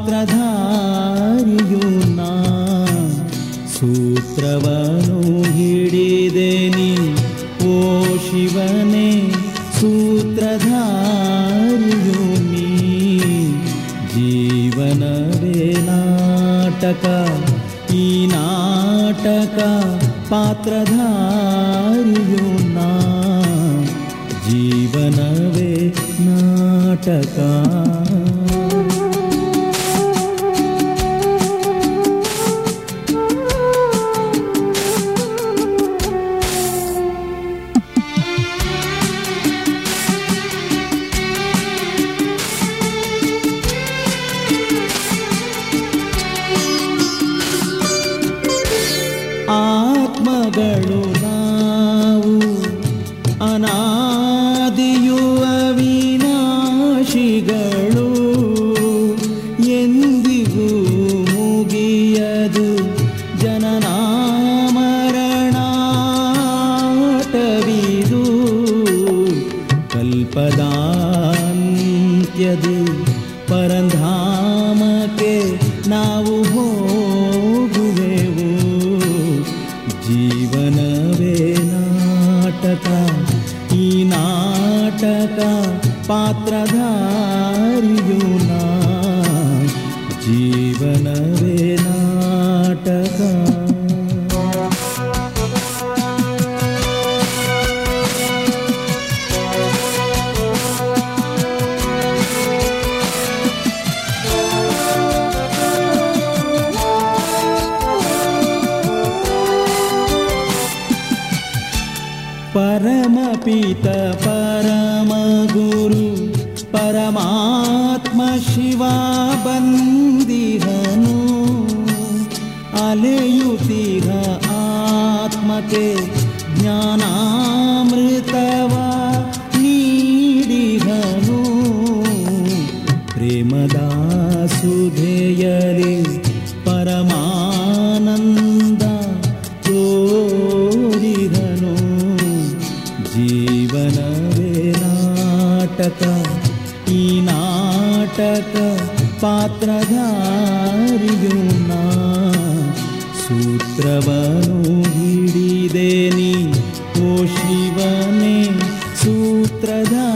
ಪಾತ್ರಧಾರಿಯು ನಾ ಸೂತ್ರವನು ಹಿಡಿದೆನಿ ಓ ಶಿವನೇ ಸೂತ್ರಧಾರಿಯು ನೀ ಜೀವನವೇ ನಾಟಕ ಈ ನಾಟಕ ಪಾತ್ರಧಾರಿಯು ನಾ ಜೀವನವೇ ನಾಟಕ ಆತ್ಮಗಳು ನಾವು ಅನಾದಿಯು ಅವಿನಾಶಿಗಳು ಎಂದಿಗೂ ಮುಗಿಯದು ಜನನಾಮರಣಾಟವಿದು ಕಲ್ಪದಾಂತ್ಯದಿ ಪರಂಧಾಮಕ್ಕೆ ನಾವು ಹೋಗುವೆವು ಜೀವನವೇ ನಾಟಕ ಈ ನಾಟಕ ಪಾತ್ರಧಾರಿಯು ನಾ ಜೀವನವೇ ನಾಟಕ ಪರಮಪಿತ ಪರಮಗುರು ಪರಮಾತ್ಮ ಶಿವ ಬಂದಿಹನು ಅಲೆಯುತ್ತಿಹ ಆತ್ಮಕ್ಕೆ ಜ್ಞಾನಾಮೃತವ ನೀಡಿಹನು ಪ್ರೇಮದ ಸುಧೆಯಲಿ ಪರಮಾನಂದ ತೋರಿದನು ಜೀವನವೇ ನಾಟಕ ಈ ನಾಟಕ ಪಾತ್ರಧಾರಿಯು ನಾ ಸೂತ್ರವನು ಹಿಡಿದೆನಿ ಓ ಶಿವನೇ ಸೂತ್ರಧಾರಿ